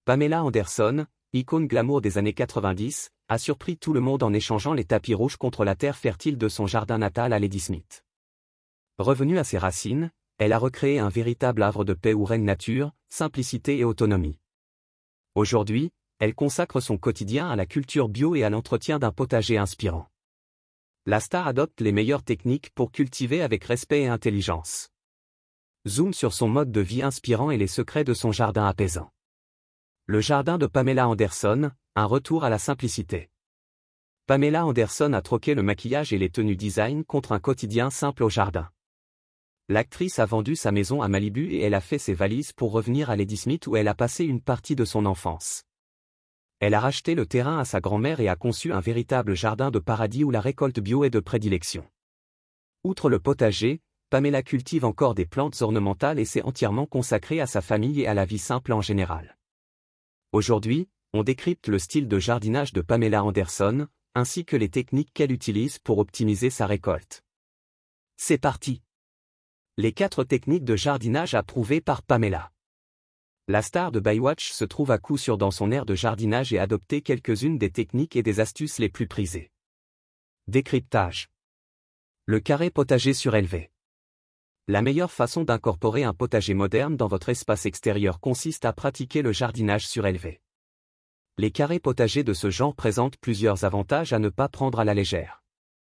Pamela Anderson, icône glamour des années 90, a surpris tout le monde en échangeant les tapis rouges contre la terre fertile de son jardin natal à Ladysmith. Revenue à ses racines, elle a recréé un véritable havre de paix où règne nature, simplicité et autonomie. Aujourd'hui, elle consacre son quotidien à la culture bio et à l'entretien d'un potager inspirant. La star adopte les meilleures techniques pour cultiver avec respect et intelligence. Zoom sur son mode de vie inspirant et les secrets de son jardin apaisant. Le jardin de Pamela Anderson, un retour à la simplicité. Pamela Anderson a troqué le maquillage et les tenues design contre un quotidien simple au jardin. L'actrice a vendu sa maison à Malibu et elle a fait ses valises pour revenir à Ladysmith où elle a passé une partie de son enfance. Elle a racheté le terrain à sa grand-mère et a conçu un véritable jardin de paradis où la récolte bio est de prédilection. Outre le potager, Pamela cultive encore des plantes ornementales et s'est entièrement consacrée à sa famille et à la vie simple en général. Aujourd'hui, on décrypte le style de jardinage de Pamela Anderson, ainsi que les techniques qu'elle utilise pour optimiser sa récolte. C'est parti! Les 4 techniques de jardinage approuvées par Pamela. La star de Baywatch se trouve à coup sûr dans son aire de jardinage et a adopté quelques-unes des techniques et des astuces les plus prisées. Décryptage. Le carré potager surélevé. La meilleure façon d'incorporer un potager moderne dans votre espace extérieur consiste à pratiquer le jardinage surélevé. Les carrés potagers de ce genre présentent plusieurs avantages à ne pas prendre à la légère.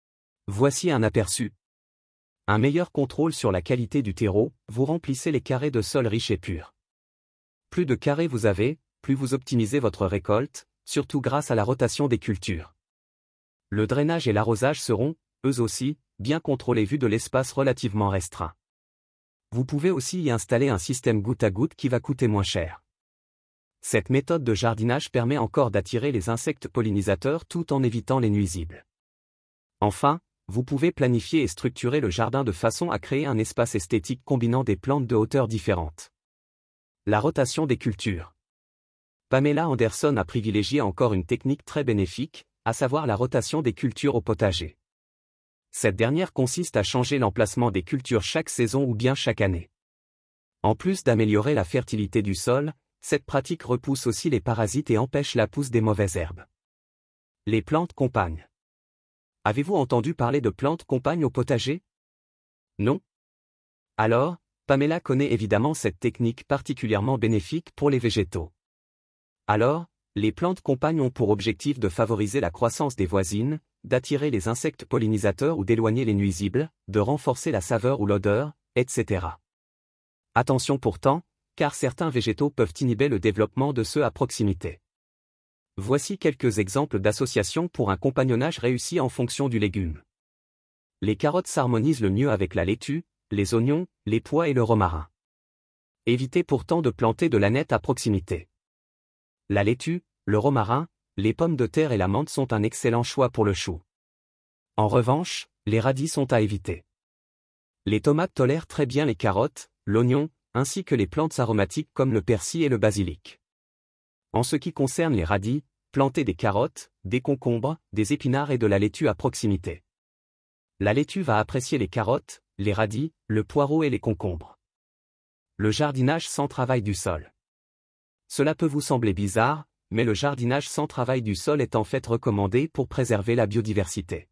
Voici un aperçu. Un meilleur contrôle sur la qualité du terreau, vous remplissez les carrés de sol riches et purs. Plus de carrés vous avez, plus vous optimisez votre récolte, surtout grâce à la rotation des cultures. Le drainage et l'arrosage seront, eux aussi, bien contrôlés vu de l'espace relativement restreint. Vous pouvez aussi y installer un système goutte à goutte qui va coûter moins cher. Cette méthode de jardinage permet encore d'attirer les insectes pollinisateurs tout en évitant les nuisibles. Enfin, vous pouvez planifier et structurer le jardin de façon à créer un espace esthétique combinant des plantes de hauteurs différentes. La rotation des cultures. Pamela Anderson a privilégié encore une technique très bénéfique, à savoir la rotation des cultures au potager. Cette dernière consiste à changer l'emplacement des cultures chaque saison ou bien chaque année. En plus d'améliorer la fertilité du sol, cette pratique repousse aussi les parasites et empêche la pousse des mauvaises herbes. Les plantes compagnes. Avez-vous entendu parler de plantes compagnes au potager? Non? Alors, Pamela connaît évidemment cette technique particulièrement bénéfique pour les végétaux. Alors, les plantes compagnes ont pour objectif de favoriser la croissance des voisines, d'attirer les insectes pollinisateurs ou d'éloigner les nuisibles, de renforcer la saveur ou l'odeur, etc. Attention pourtant, car certains végétaux peuvent inhiber le développement de ceux à proximité. Voici quelques exemples d'associations pour un compagnonnage réussi en fonction du légume. Les carottes s'harmonisent le mieux avec la laitue, les oignons, les pois et le romarin. Évitez pourtant de planter de l'aneth à proximité. La laitue, le romarin, les pommes de terre et la menthe sont un excellent choix pour le chou. En revanche, les radis sont à éviter. Les tomates tolèrent très bien les carottes, l'oignon, ainsi que les plantes aromatiques comme le persil et le basilic. En ce qui concerne les radis, plantez des carottes, des concombres, des épinards et de la laitue à proximité. La laitue va apprécier les carottes, les radis, le poireau et les concombres. Le jardinage sans travail du sol. Cela peut vous sembler bizarre, mais le jardinage sans travail du sol est en fait recommandé pour préserver la biodiversité.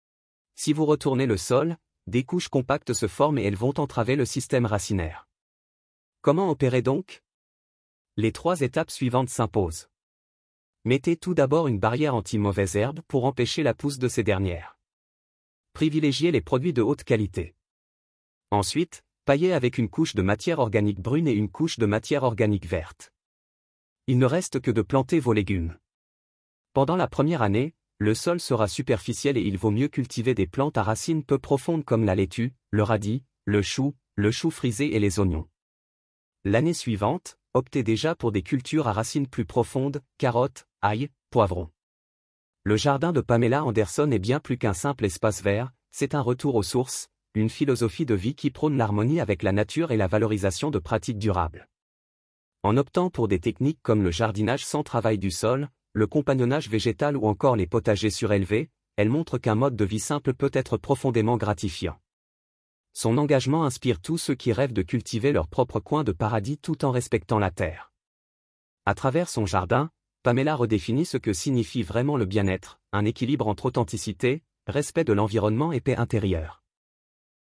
Si vous retournez le sol, des couches compactes se forment et elles vont entraver le système racinaire. Comment opérer donc? Les 3 étapes suivantes s'imposent. Mettez tout d'abord une barrière anti-mauvaises herbes pour empêcher la pousse de ces dernières. Privilégiez les produits de haute qualité. Ensuite, paillez avec une couche de matière organique brune et une couche de matière organique verte. Il ne reste que de planter vos légumes. Pendant la première année, le sol sera superficiel et il vaut mieux cultiver des plantes à racines peu profondes comme la laitue, le radis, le chou frisé et les oignons. L'année suivante, optez déjà pour des cultures à racines plus profondes, carottes, ail, poivrons. Le jardin de Pamela Anderson est bien plus qu'un simple espace vert, c'est un retour aux sources, une philosophie de vie qui prône l'harmonie avec la nature et la valorisation de pratiques durables. En optant pour des techniques comme le jardinage sans travail du sol, le compagnonnage végétal ou encore les potagers surélevés, elle montre qu'un mode de vie simple peut être profondément gratifiant. Son engagement inspire tous ceux qui rêvent de cultiver leur propre coin de paradis tout en respectant la terre. À travers son jardin, Pamela redéfinit ce que signifie vraiment le bien-être, un équilibre entre authenticité, respect de l'environnement et paix intérieure.